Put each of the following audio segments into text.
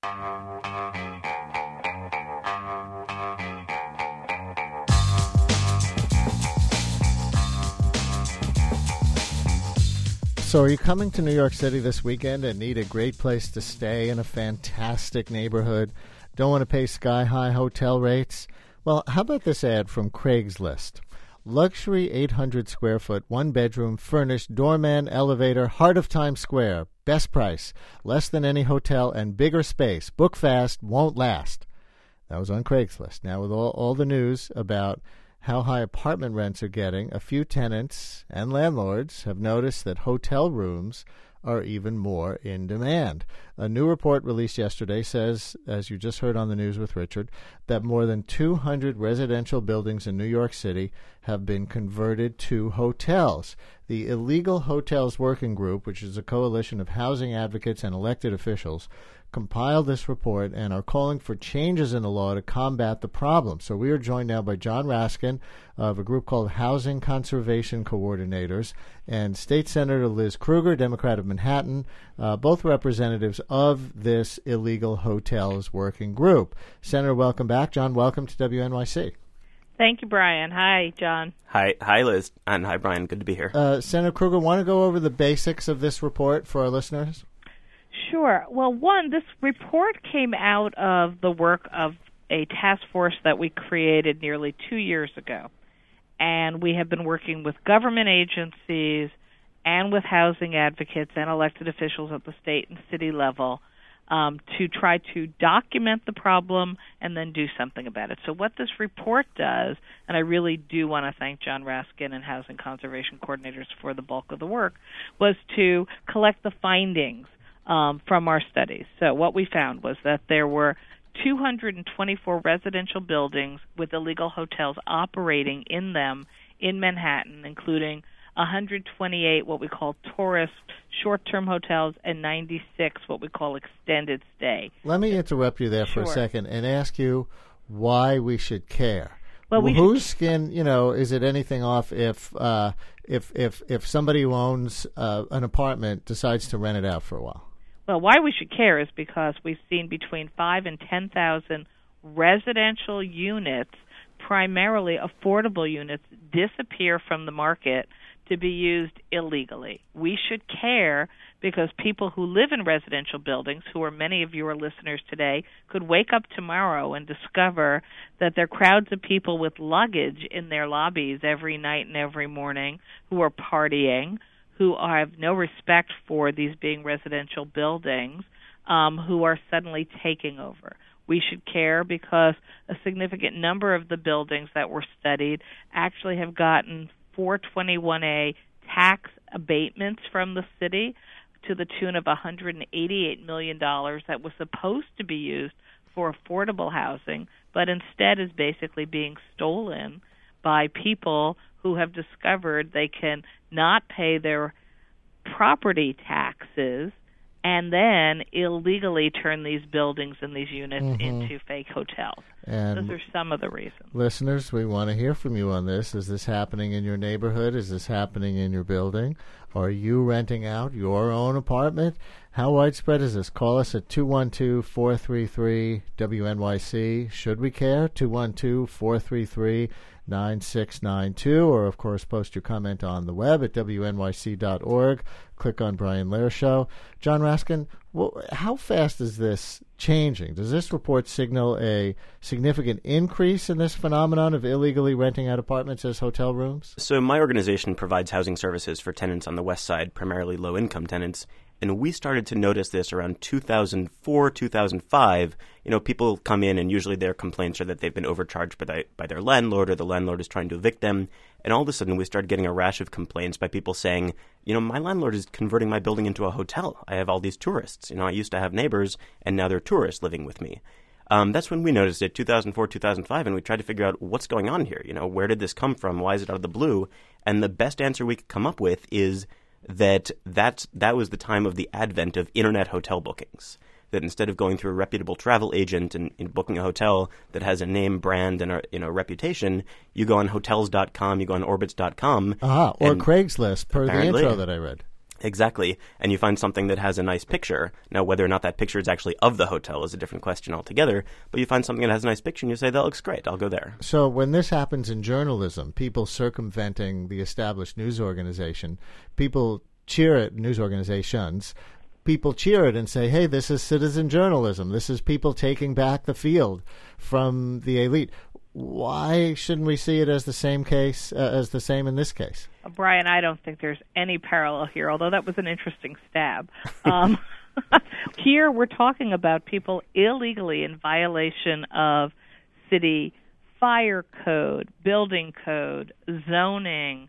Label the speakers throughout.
Speaker 1: So are you coming to New York City this weekend and need a great place to stay in a fantastic neighborhood? Don't want to pay sky-high hotel rates? Well, how about this ad from Craigslist? Luxury 800-square-foot, one-bedroom, furnished, doorman, elevator, heart of Times Square. Best price, less than any hotel, and bigger space. Book fast, won't last. That was on Craigslist. Now, with all the news about how high apartment rents are getting, a few tenants and landlords have noticed that hotel rooms are even more in demand. A new report released yesterday says, as you just heard on the news with Richard, that more than 200 residential buildings in New York City have been converted to hotels. The Illegal Hotels Working Group, which is a coalition of housing advocates and elected officials, compiled this report and are calling for changes in the law to combat the problem. So we are joined now by John Raskin of a group called Housing Conservation Coordinators and State Senator Liz Krueger, Democrat of Manhattan, both representatives of this Illegal Hotels Working Group. Senator, welcome back. John, welcome to WNYC.
Speaker 2: Thank you, Brian. Hi, John.
Speaker 3: Hi, Liz. And hi, Brian. Good to be here.
Speaker 1: Senator Krueger, want to go over the basics of this report for our listeners?
Speaker 2: Sure. Well, this report came out of the work of a task force that we created nearly 2 years ago. And we have been working with government agencies and with housing advocates and elected officials at the state and city level to try to document the problem and then do something about it. So what this report does, and I really do want to thank John Raskin and Housing Conservation Coordinators for the bulk of the work, was to collect the findings from our studies. So what we found was that there were 224 residential buildings with illegal hotels operating in them in Manhattan, including 128 what we call tourist short-term hotels and 96 what we call extended stay.
Speaker 1: Let me interrupt you there for a second and ask you why we should care.
Speaker 2: Well,
Speaker 1: whose skin, is it anything off if somebody who owns an apartment decides to rent it out for a while?
Speaker 2: Well, why we should care is because we've seen between 5,000 and 10,000 residential units, primarily affordable units, disappear from the market to be used illegally. We should care because people who live in residential buildings, who are many of your listeners today, could wake up tomorrow and discover that there are crowds of people with luggage in their lobbies every night and every morning who are partying, who have no respect for these being residential buildings, who are suddenly taking over. We should care because a significant number of the buildings that were studied actually have gotten 421A tax abatements from the city to the tune of $188 million that was supposed to be used for affordable housing, but instead is basically being stolen by people who have discovered they can not pay their property taxes and then illegally turn these buildings and these units into fake hotels. And those are some of the reasons.
Speaker 1: Listeners, we want to hear from you on this. Is this happening in your neighborhood? Is this happening in your building? Are you renting out your own apartment? How widespread is this? Call us at 212-433-WNYC. Should we care? 212-433-9692. Or, of course, post your comment on the web at WNYC.org. Click on Brian Lehrer Show. John Raskin, how fast is this changing? Does this report signal a significant increase in this phenomenon of illegally renting out apartments as hotel rooms?
Speaker 3: So my organization provides housing services for tenants on the West Side, primarily low-income tenants. And we started to notice this around 2004, 2005. People come in and usually their complaints are that they've been overcharged by their landlord or the landlord is trying to evict them. And all of a sudden we started getting a rash of complaints by people saying, my landlord is converting my building into a hotel. I have all these tourists. I used to have neighbors and now they're tourists living with me. That's when we noticed it, 2004, 2005, and we tried to figure out what's going on here. Where did this come from? Why is it out of the blue? And the best answer we could come up with is that was the time of the advent of internet hotel bookings. That instead of going through a reputable travel agent and booking a hotel that has a name, brand, and a reputation, you go on Hotels.com, you go on Orbitz.com.
Speaker 1: Or Craigslist, per the intro that I read.
Speaker 3: Exactly. And you find something that has a nice picture. Now, whether or not that picture is actually of the hotel is a different question altogether, but you find something that has a nice picture and you say, that looks great, I'll go there.
Speaker 1: So when this happens in journalism, people circumventing the established news organization, people cheer at news organizations, people cheer it and say, hey, this is citizen journalism. This is people taking back the field from the elite. Why shouldn't we see it as the same case, as the same in this case?
Speaker 2: Brian, I don't think there's any parallel here, although that was an interesting stab. Here we're talking about people illegally in violation of city fire code, building code, zoning,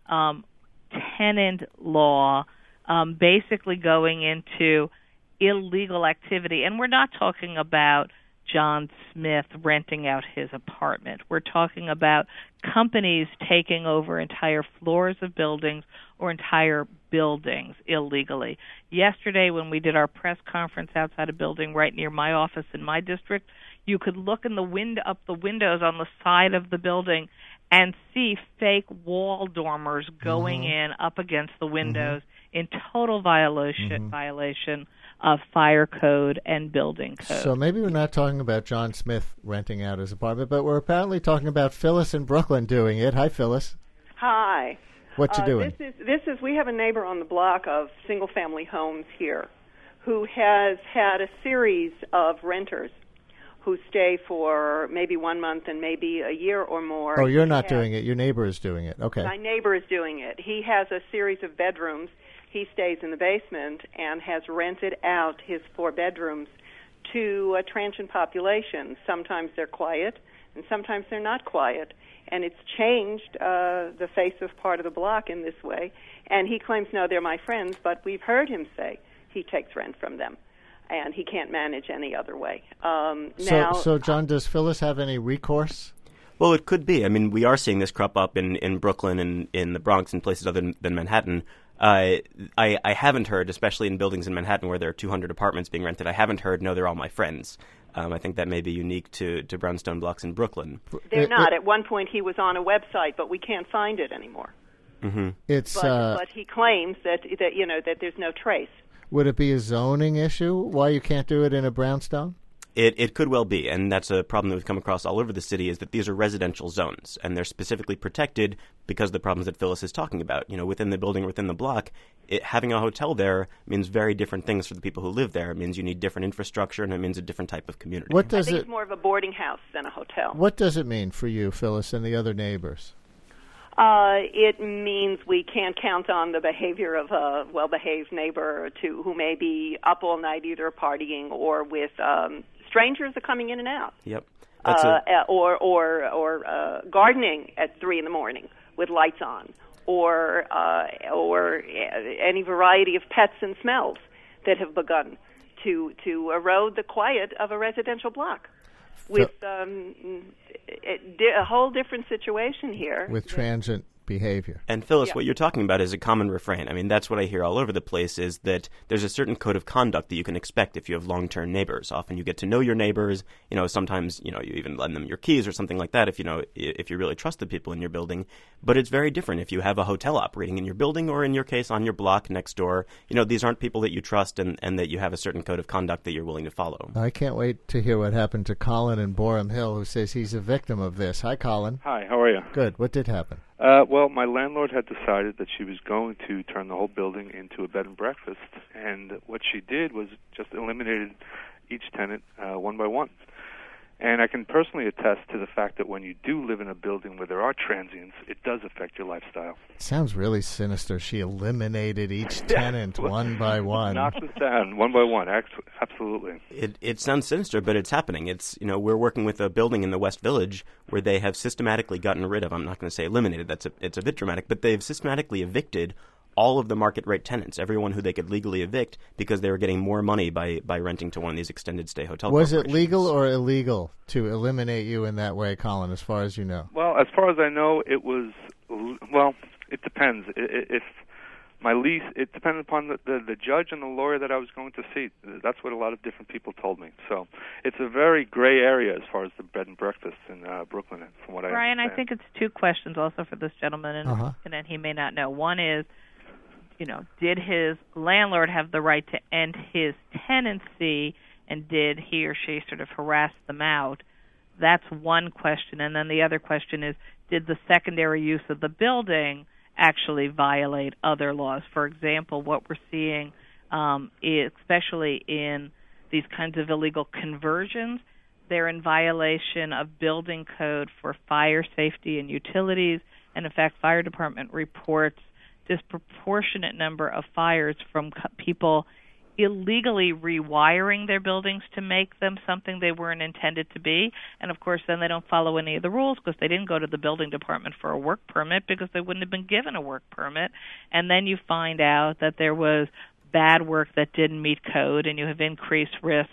Speaker 2: tenant law, basically going into illegal activity. And we're not talking about John Smith renting out his apartment. We're talking about companies taking over entire floors of buildings or entire buildings illegally. Yesterday, when we did our press conference outside a building right near my office in my district, you could look in the up the windows on the side of the building and see fake wall dormers going in up against the windows in total violation of fire code and building code.
Speaker 1: So maybe we're not talking about John Smith renting out his apartment, but we're apparently talking about Phyllis in Brooklyn doing it. Hi, Phyllis.
Speaker 4: Hi.
Speaker 1: What you doing?
Speaker 4: This is. We have a neighbor on the block of single-family homes here who has had a series of renters who stay for maybe 1 month and maybe a year or more.
Speaker 1: Oh, you're not doing it. Your neighbor is doing it. Okay.
Speaker 4: My neighbor is doing it. He has a series of bedrooms. He stays in the basement and has rented out his 4 bedrooms to a transient population. Sometimes they're quiet, and sometimes they're not quiet. And it's changed the face of part of the block in this way. And he claims, no, they're my friends, but we've heard him say he takes rent from them, and he can't manage any other way.
Speaker 1: So, John, does Phyllis have any recourse?
Speaker 3: Well, it could be. I mean, we are seeing this crop up in Brooklyn and in the Bronx and places other than Manhattan. I haven't heard, especially in buildings in Manhattan where there are 200 apartments being rented, I haven't heard, no, they're all my friends. I think that may be unique to brownstone blocks in Brooklyn.
Speaker 4: They're not. At one point he was on a website, but we can't find it anymore.
Speaker 3: Mm-hmm.
Speaker 4: But he claims that there's no trace.
Speaker 1: Would it be a zoning issue why you can't do it in a brownstone?
Speaker 3: It could well be, and that's a problem that we've come across all over the city, is that these are residential zones, and they're specifically protected because of the problems that Phyllis is talking about. You know, within the building, within the block, having a hotel there means very different things for the people who live there. It means you need different infrastructure, and it means a different type of community.
Speaker 4: I think it's more of a boarding house than a hotel.
Speaker 1: What does it mean for you, Phyllis, and the other neighbors?
Speaker 4: It means we can't count on the behavior of a well-behaved neighbor who may be up all night either partying or with strangers are coming in and out.
Speaker 3: Yep.
Speaker 4: Or gardening at 3 a.m. with lights on, or any variety of pets and smells that have begun to erode the quiet of a residential block. With a whole different situation here.
Speaker 1: With transient behavior.
Speaker 3: And Phyllis, what you're talking about is a common refrain. I mean, that's what I hear all over the place, is that there's a certain code of conduct that you can expect if you have long-term neighbors. Often you get to know your neighbors. You know, sometimes, you even lend them your keys or something like that if you really trust the people in your building. But it's very different if you have a hotel operating in your building or, in your case, on your block next door. These aren't people that you trust and that you have a certain code of conduct that you're willing to follow.
Speaker 1: I can't wait to hear what happened to Colin in Borum Hill, who says he's a victim of this. Hi, Colin.
Speaker 5: Hi, how are you?
Speaker 1: Good. What did happen?
Speaker 5: Well, my landlord had decided that she was going to turn the whole building into a bed and breakfast, and what she did was just eliminated each tenant one by one. And I can personally attest to the fact that when you do live in a building where there are transients, it does affect your lifestyle.
Speaker 1: It sounds really sinister. She eliminated each tenant one by one.
Speaker 5: Knocked us down one by one. Absolutely.
Speaker 3: It sounds sinister, but it's happening. We're working with a building in the West Village where they have systematically gotten rid of, I'm not going to say eliminated, it's a bit dramatic, but they've systematically evicted all of the market rate tenants, everyone who they could legally evict, because they were getting more money by renting to one of these extended stay hotel
Speaker 1: Was
Speaker 3: corporations.
Speaker 1: it legal or illegal to eliminate you in that way, Colin, as far as you know?
Speaker 5: Well, as far as I know, it was, it depends. If my lease, it depended upon the judge and the lawyer that I was going to see. That's what a lot of different people told me. So it's a very gray area as far as the bed and breakfast in Brooklyn, from what
Speaker 2: Brian,
Speaker 5: I understand.
Speaker 2: I think it's 2 questions also for this gentleman, and he may not know. One is, did his landlord have the right to end his tenancy, and did he or she sort of harass them out? That's one question. And then the other question is, did the secondary use of the building actually violate other laws? For example, what we're seeing, especially in these kinds of illegal conversions, they're in violation of building code for fire safety and utilities. And in fact, fire department reports disproportionate number of fires from people illegally rewiring their buildings to make them something they weren't intended to be. And of course, then they don't follow any of the rules because they didn't go to the building department for a work permit because they wouldn't have been given a work permit. And then you find out that there was bad work that didn't meet code, and you have increased risks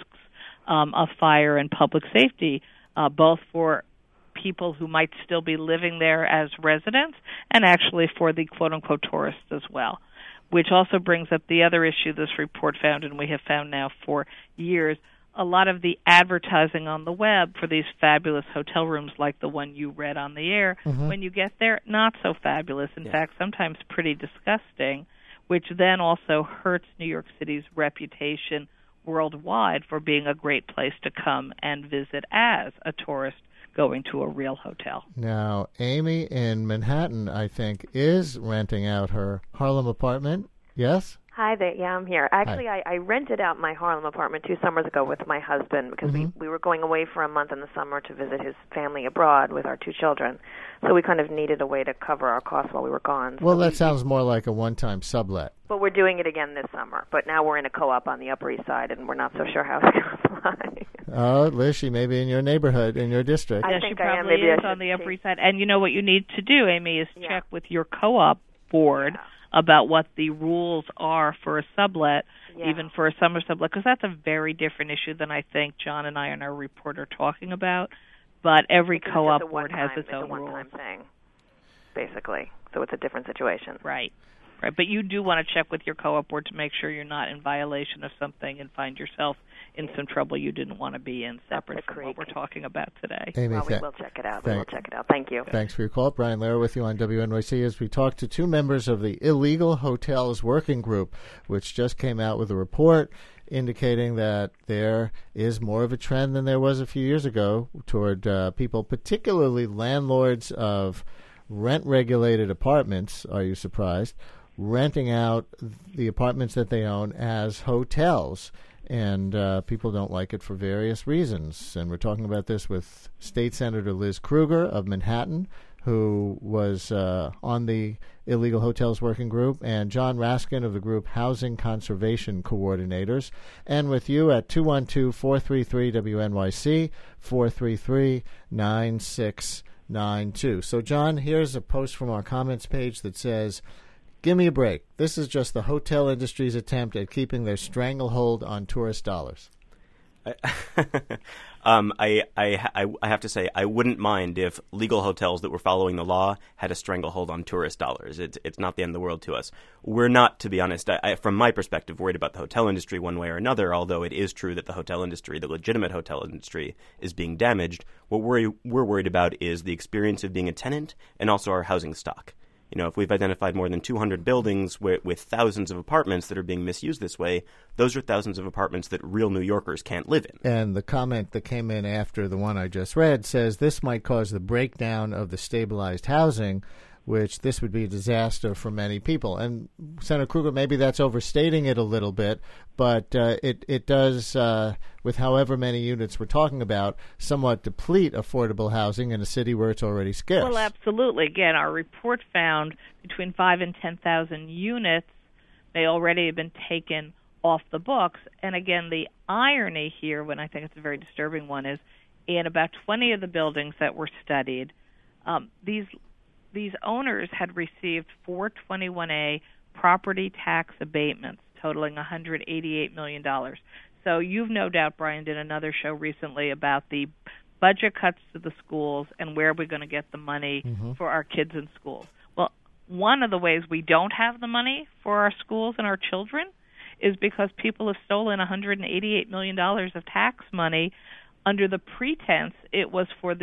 Speaker 2: of fire and public safety, both for people who might still be living there as residents and actually for the quote-unquote tourists as well, which also brings up the other issue this report found, and we have found now for years. A lot of the advertising on the web for these fabulous hotel rooms like the one you read on the air, when you get there, not so fabulous. In fact, sometimes pretty disgusting, which then also hurts New York City's reputation worldwide for being a great place to come and visit as a tourist going to a real hotel.
Speaker 1: Now, Amy in Manhattan, I think, is renting out her Harlem apartment. Yes?
Speaker 6: Hi there. Yeah, I'm here. Actually, I rented out my Harlem apartment 2 summers ago with my husband because we were going away for a month in the summer to visit his family abroad with our 2 children. So we kind of needed a way to cover our costs while we were gone.
Speaker 1: Well, that sounds more like a one-time sublet.
Speaker 6: But we're doing it again this summer. But now we're in a co-op on the Upper East Side, and we're not so sure how it's going to fly.
Speaker 1: Oh, Liz, she may be in your neighborhood, in your district.
Speaker 6: I
Speaker 2: Yes,
Speaker 6: think
Speaker 2: she
Speaker 6: I am.
Speaker 2: probably
Speaker 6: Maybe
Speaker 2: is
Speaker 6: I
Speaker 2: on the
Speaker 6: should
Speaker 2: Upper East Side. And you know what you need to do, Amy, is check with your co-op board about what the rules are for a sublet, even for a summer sublet, because that's a very different issue than I think John and I in our report are talking about. But every co-op board has its own rules.
Speaker 6: It's a one-time thing, basically. So it's a different situation.
Speaker 2: Right. But you do want to check with your co-op board to make sure you're not in violation of something and find yourself in some trouble you didn't want to be in, separate from what we're talking about today.
Speaker 1: Amy,
Speaker 6: well, we will check it out. Thank you.
Speaker 1: Thanks for your call. Brian Lehrer with you on WNYC as we talk to 2 members of the Illegal Hotels Working Group, which just came out with a report indicating that there is more of a trend than there was a few years ago toward people, particularly landlords of rent-regulated apartments, are you surprised, renting out the apartments that they own as hotels. And people don't like it for various reasons. And we're talking about this with State Senator Liz Krueger of Manhattan, who was on the Illegal Hotels Working Group, and John Raskin of the group Housing Conservation Coordinators. And with you at 212-433-WNYC, 433-9692. So, John, here's a post from our comments page that says, "Give me a break. This is just the hotel industry's attempt at keeping their stranglehold on tourist dollars."
Speaker 3: I have to say, I wouldn't mind if legal hotels that were following the law had a stranglehold on tourist dollars. It's not the end of the world to us. We're not, to be honest, from my perspective, worried about the hotel industry one way or another, although it is true that the hotel industry, the legitimate hotel industry, is being damaged. What we're worried about is the experience of being a tenant and also our housing stock. You know, if we've identified more than 200 buildings with thousands of apartments that are being misused this way, those are thousands of apartments that real New Yorkers can't live in.
Speaker 1: And the comment that came in after the one I just read says this might cause the breakdown of the stabilized housing, which this would be a disaster for many people. And Senator Krueger, maybe that's overstating it a little bit, but it does, with however many units we're talking about, somewhat deplete affordable housing in a city where it's already scarce.
Speaker 2: Well, absolutely. Again, our report found between 5,000 and 10,000 units may already have been taken off the books. And again, the irony here, when I think it's a very disturbing one, is in about 20 of the buildings that were studied, these owners had received 421A property tax abatements totaling $188 million. So you've no doubt, Brian, did another show recently about the budget cuts to the schools and where we're going to get the money for our kids in schools. Well, one of the ways we don't have the money for our schools and our children is because people have stolen $188 million of tax money under the pretense it was for the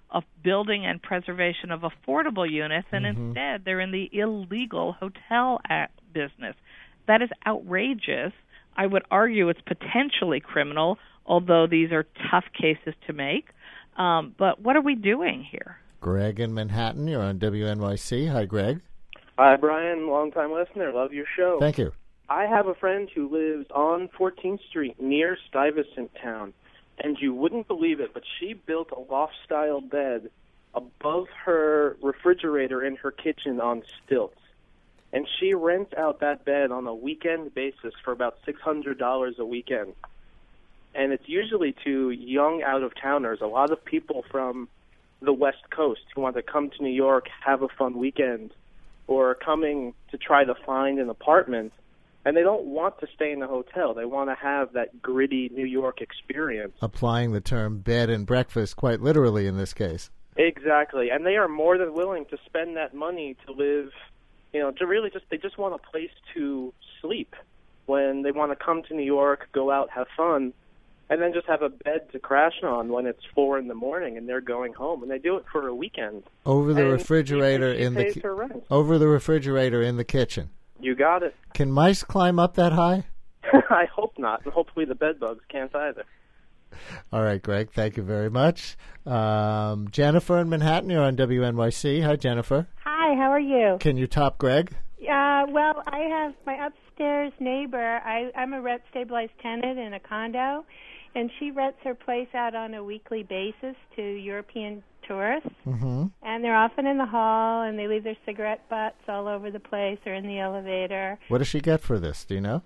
Speaker 2: of building and preservation of affordable units, and instead they're in the illegal hotel business. That is outrageous. I would argue it's potentially criminal, although these are tough cases to make. But what are we doing here?
Speaker 1: Greg in Manhattan, you're on WNYC. Hi, Greg.
Speaker 7: Hi, Brian, long-time listener. Love your show.
Speaker 1: Thank you.
Speaker 7: I have a friend who lives on 14th Street near Stuyvesant Town, and you wouldn't believe it, but she built a loft-style bed above her refrigerator in her kitchen on stilts. And she rents out that bed on a weekend basis for about $600 a weekend. And it's usually to young out-of-towners, a lot of people from the West Coast who want to come to New York, have a fun weekend, or coming to try to find an apartment. And they don't want to stay in a hotel. They want to have that gritty New York experience. Applying
Speaker 1: the term bed and breakfast quite literally in this case.
Speaker 7: Exactly. And they are more than willing to spend that money to live, to really they just want a place to sleep when they want to come to New York, go out, have fun, and then just have a bed to crash on when it's 4 a.m. and they're going home. And they do it for a weekend.
Speaker 1: Over the refrigerator over the refrigerator in the kitchen.
Speaker 7: You got it.
Speaker 1: Can mice climb up that high?
Speaker 7: I hope not, and hopefully the bed bugs can't either.
Speaker 1: All right, Greg, thank you very much. Jennifer in Manhattan, you're on WNYC. Hi, Jennifer.
Speaker 8: Hi, how are you?
Speaker 1: Can you top Greg?
Speaker 8: Well, I have my upstairs neighbor. I'm a rent-stabilized tenant in a condo, and she rents her place out on a weekly basis to European tourists. And they're often in the hall, and they leave their cigarette butts all over the place or in the elevator.
Speaker 1: What does she get for this? Do you know?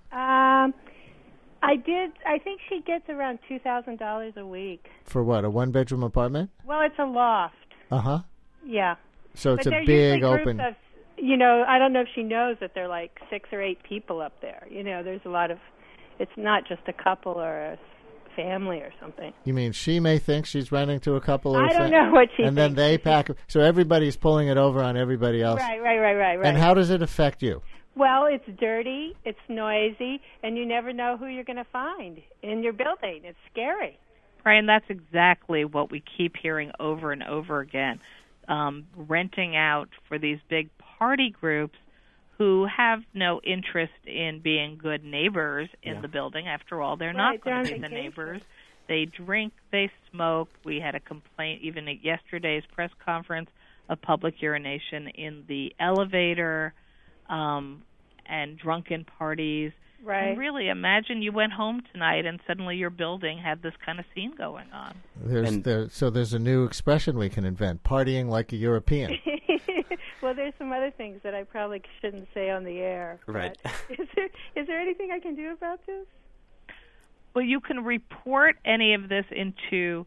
Speaker 8: I think she gets around $2,000 a week.
Speaker 1: For what, a one-bedroom apartment?
Speaker 8: Well, it's a loft. Yeah.
Speaker 1: So it's
Speaker 8: but
Speaker 1: a big open...
Speaker 8: Of, I don't know if she knows that there are like 6 or 8 people up there. There's a lot of... It's not just a couple or a family or something.
Speaker 1: You mean she may think she's renting to a couple or
Speaker 8: I don't know what she
Speaker 1: and
Speaker 8: thinks.
Speaker 1: Then they pack... So everybody's pulling it over on everybody else.
Speaker 8: Right.
Speaker 1: And how does it affect you?
Speaker 8: Well, it's dirty, it's noisy, and you never know who you're going to find in your building. It's scary.
Speaker 2: Right, and that's exactly what we keep hearing over and over again. Renting out for these big party groups who have no interest in being good neighbors in the building. After all, they're not going to be the neighbors. They drink, they smoke. We had a complaint even at yesterday's press conference of public urination in the elevator. And drunken parties.
Speaker 8: Right.
Speaker 2: And really, imagine you went home tonight and suddenly your building had this kind of scene going on.
Speaker 1: So there's a new expression we can invent, partying like a European.
Speaker 8: Well, there's some other things that I probably shouldn't say on the air.
Speaker 3: Right.
Speaker 8: Is there anything I can do about this?
Speaker 2: Well, you can report any of this into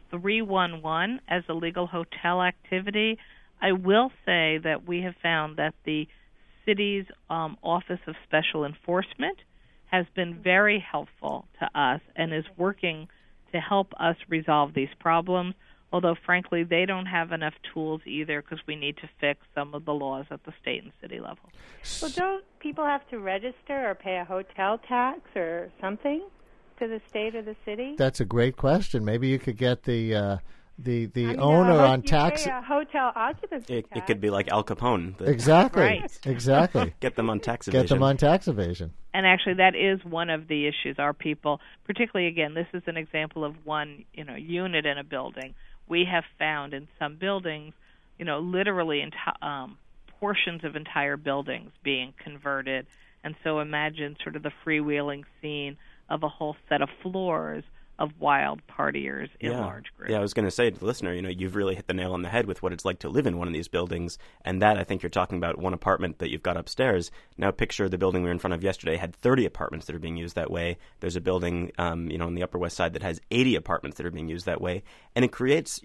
Speaker 2: 311 as illegal hotel activity. I will say that we have found that the city's Office of Special Enforcement has been very helpful to us and is working to help us resolve these problems, although, frankly, they don't have enough tools either because we need to fix some of the laws at the state and city level.
Speaker 8: Well, don't people have to register or pay a hotel tax or something to the state or the city?
Speaker 1: That's a great question. Maybe you could get the owner on tax.
Speaker 8: Pay a hotel occupancy tax.
Speaker 3: It could be like Al Capone.
Speaker 1: Exactly.
Speaker 2: Right.
Speaker 1: Exactly.
Speaker 3: Get them on tax evasion.
Speaker 2: And actually, that is one of the issues. Our people, particularly, again, this is an example of one unit in a building. We have found in some buildings, literally portions of entire buildings being converted. And so imagine sort of the freewheeling scene of a whole set of floors of wild partiers in large groups.
Speaker 3: Yeah, I was going to say to the listener, you've really hit the nail on the head with what it's like to live in one of these buildings, and that I think you're talking about one apartment that you've got upstairs. Now picture the building we were in front of yesterday had 30 apartments that are being used that way. There's a building, on the Upper West Side that has 80 apartments that are being used that way, and it creates,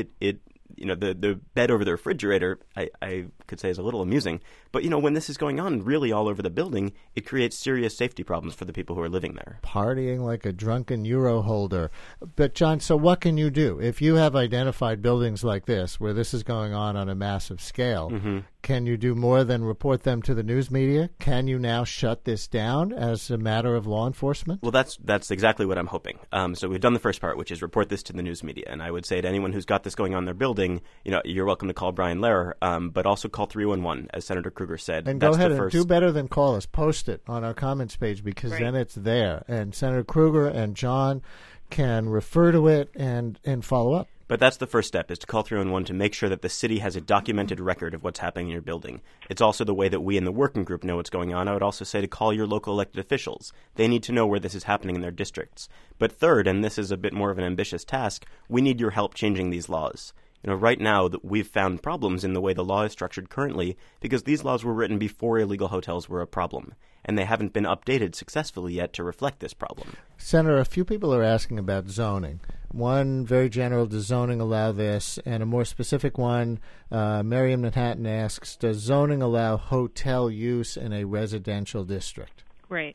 Speaker 3: the bed over the refrigerator, I could say is a little amusing. But, when this is going on really all over the building, it creates serious safety problems for the people who are living there.
Speaker 1: Partying like a drunken euro holder. But, John, so what can you do? If you have identified buildings like this, where this is going on a massive scale, Can you do more than report them to the news media? Can you now shut this down as a matter of law enforcement?
Speaker 3: Well, that's exactly what I'm hoping. So we've done the first part, which is report this to the news media. And I would say to anyone who's got this going on in their building, you're welcome to call Brian Lehrer, but also call 311, as Senator Kruger said.
Speaker 1: And go ahead and do better than call us. Post it on our comments page, because then it's there. And Senator Kruger and John can refer to it and follow up.
Speaker 3: But that's the first step, is to call 311 to make sure that the city has a documented record of what's happening in your building. It's also the way that we in the working group know what's going on. I would also say to call your local elected officials. They need to know where this is happening in their districts. But third, and this is a bit more of an ambitious task, we need your help changing these laws. Right now, we've found problems in the way the law is structured currently because these laws were written before illegal hotels were a problem, and they haven't been updated successfully yet to reflect this problem.
Speaker 1: Senator, a few people are asking about zoning. One very general, does zoning allow this? And a more specific one, Miriam Manhattan asks, does zoning allow hotel use in a residential district?
Speaker 2: Great.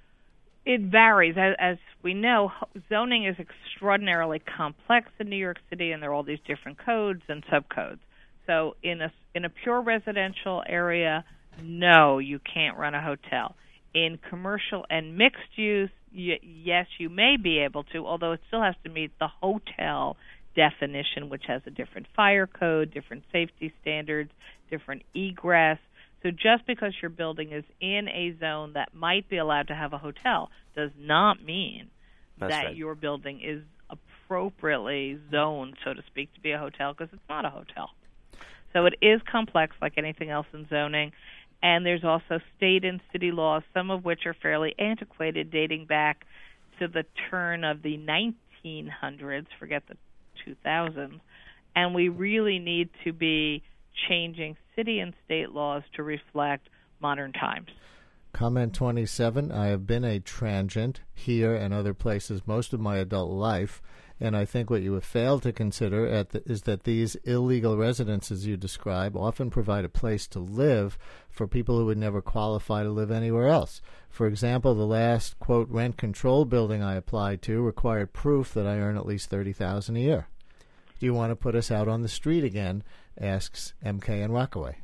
Speaker 2: It varies. As we know, zoning is extraordinarily complex in New York City, and there are all these different codes and subcodes. So in a pure residential area, no, you can't run a hotel. In commercial and mixed use, yes, you may be able to, although it still has to meet the hotel definition, which has a different fire code, different safety standards, different egress. So just because your building is in a zone that might be allowed to have a hotel does not mean that your building is appropriately zoned, so to speak, to be a hotel, because it's not a hotel. So it is complex like anything else in zoning. And there's also state and city laws, some of which are fairly antiquated, dating back to the turn of the 1900s, forget the 2000s. And we really need to be changing city and state laws to reflect modern times.
Speaker 1: Comment 27, I have been a transient here and other places most of my adult life, and I think what you have failed to consider is that these illegal residences you describe often provide a place to live for people who would never qualify to live anywhere else. For example, the last, quote, rent control building I applied to required proof that I earn at least $30,000 a year. Do you want to put us out on the street again? Asks MK in Rockaway.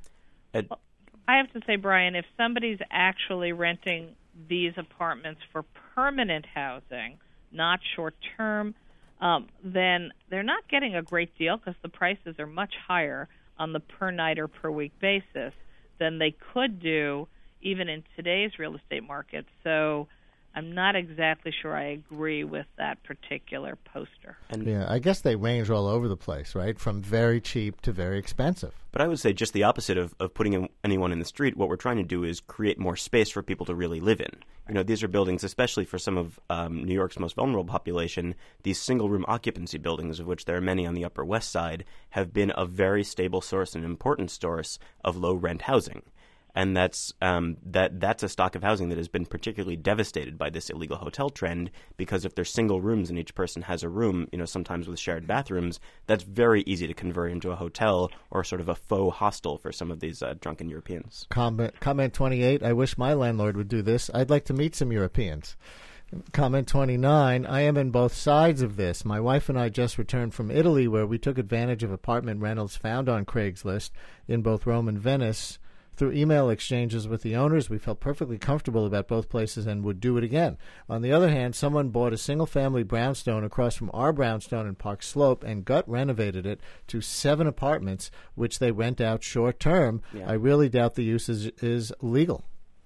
Speaker 2: I have to say, Brian, if somebody's actually renting these apartments for permanent housing, not short-term, then they're not getting a great deal because the prices are much higher on the per-night or per-week basis than they could do even in today's real estate market. So I'm not exactly sure I agree with that particular poster.
Speaker 1: Yeah, I guess they range all over the place, right? From very cheap to very expensive.
Speaker 3: But I would say just the opposite of putting anyone in the street. What we're trying to do is create more space for people to really live in. These are buildings, especially for some of New York's most vulnerable population, these single-room occupancy buildings, of which there are many on the Upper West Side, have been a very stable source and important source of low-rent housing. And that's a stock of housing that has been particularly devastated by this illegal hotel trend, because if there's single rooms and each person has a room, sometimes with shared bathrooms, that's very easy to convert into a hotel or sort of a faux hostel for some of these drunken Europeans.
Speaker 1: Comment 28, I wish my landlord would do this. I'd like to meet some Europeans. Comment 29, I am in both sides of this. My wife and I just returned from Italy, where we took advantage of apartment rentals found on Craigslist in both Rome and Venice. Through email exchanges with the owners, we felt perfectly comfortable about both places and would do it again. On the other hand, someone bought a single-family brownstone across from our brownstone in Park Slope and gut renovated it to 7 apartments, which they rent out short-term. Yeah. I really doubt the use is legal.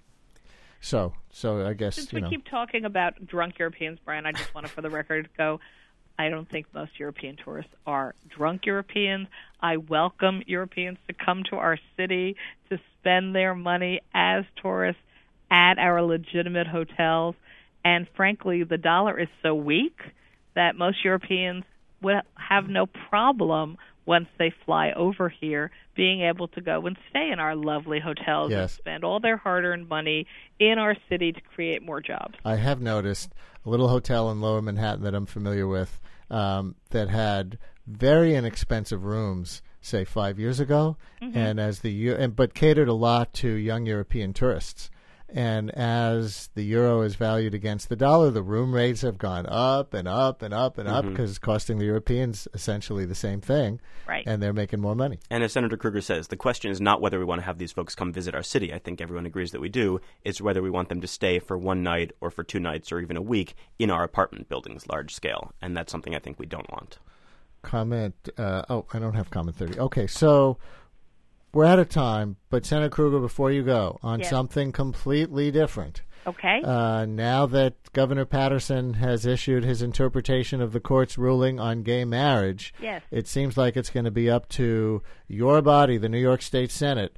Speaker 1: So I guess,
Speaker 2: Since we keep talking about drunk Europeans, Brian, I just want to, for the record, go, I don't think most European tourists are drunk Europeans. I welcome Europeans to come to our city to spend their money as tourists at our legitimate hotels. And frankly, the dollar is so weak that most Europeans will have no problem once they fly over here being able to go and stay in our lovely hotels and spend all their hard-earned money in our city to create more jobs.
Speaker 1: I have noticed a little hotel in Lower Manhattan that I'm familiar with that had very inexpensive rooms, say 5 years ago, and but catered a lot to young European tourists. And as the euro is valued against the dollar, the room rates have gone up and up and up and up because it's costing the Europeans essentially the same thing.
Speaker 2: Right.
Speaker 1: And they're making more money.
Speaker 3: And as Senator Krueger says, the question is not whether we want to have these folks come visit our city. I think everyone agrees that we do. It's whether we want them to stay for one night or for 2 nights or even a week in our apartment buildings, large scale. And that's something I think we don't want.
Speaker 1: Comment. I don't have comment 30. Okay, so we're out of time. But Senator Krueger, before you go, on something completely different.
Speaker 2: Okay.
Speaker 1: Now that Governor Patterson has issued his interpretation of the court's ruling on gay marriage, it seems like it's going to be up to your body, the New York State Senate,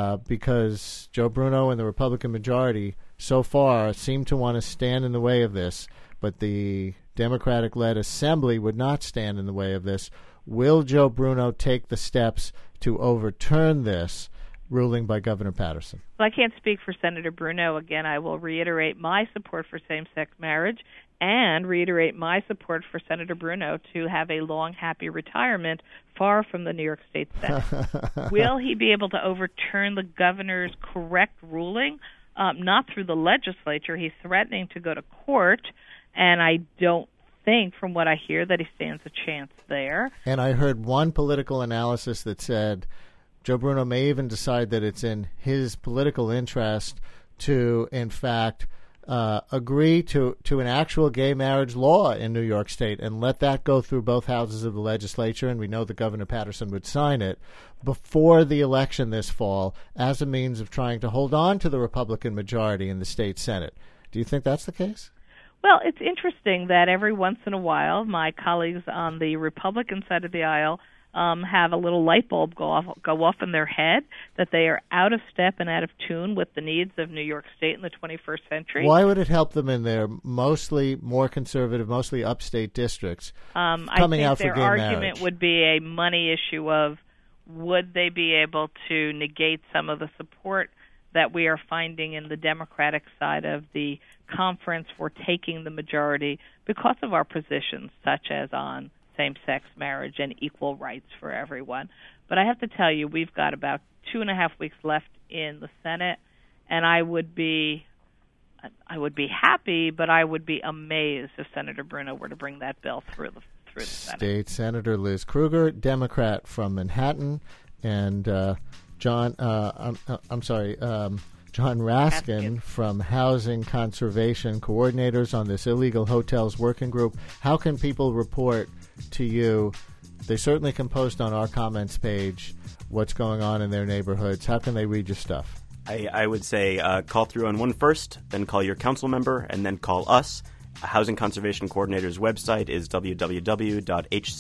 Speaker 1: because Joe Bruno and the Republican majority so far seem to want to stand in the way of this, but the Democratic-led Assembly would not stand in the way of this. Will Joe Bruno take the steps to overturn this ruling by Governor Patterson?
Speaker 2: Well, I can't speak for Senator Bruno. Again, I will reiterate my support for same-sex marriage and reiterate my support for Senator Bruno to have a long, happy retirement far from the New York State Senate. Will he be able to overturn the governor's correct ruling? Not through the legislature. He's threatening to go to court, and I don't think, from what I hear, that he stands a chance there.
Speaker 1: And I heard one political analysis that said Joe Bruno may even decide that it's in his political interest to, in fact, agree to an actual gay marriage law in New York State and let that go through both houses of the legislature, and we know that Governor Patterson would sign it before the election this fall as a means of trying to hold on to the Republican majority in the state Senate. Do you think that's the case?
Speaker 2: Well, it's interesting that every once in a while my colleagues on the Republican side of the aisle have a little light bulb go off in their head that they are out of step and out of tune with the needs of New York State in the 21st century.
Speaker 1: Why would it help them in their mostly more conservative, mostly upstate districts coming out for gay marriage?
Speaker 2: I think their argument would be a money issue of would they be able to negate some of the support that we are finding in the Democratic side of the conference for taking the majority because of our positions, such as on same-sex marriage and equal rights for everyone. But I have to tell you, we've got about 2.5 weeks left in the Senate, and I would be happy, but I would be amazed if Senator Bruno were to bring that bill through the Senate.
Speaker 1: State Senator Liz Krueger, Democrat from Manhattan, and John Raskin from Housing Conservation Coordinators on this Illegal Hotels Working Group. How can people report to you? They certainly can post on our comments page what's going on in their neighborhoods. How can they read your stuff?
Speaker 3: I would say call through on one first, then call your council member, and then call us. Housing Conservation Coordinator's website is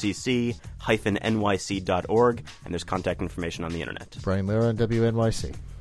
Speaker 3: www.hcc-nyc.org, and there's contact information on the internet.
Speaker 1: Brian Lehrer on WNYC.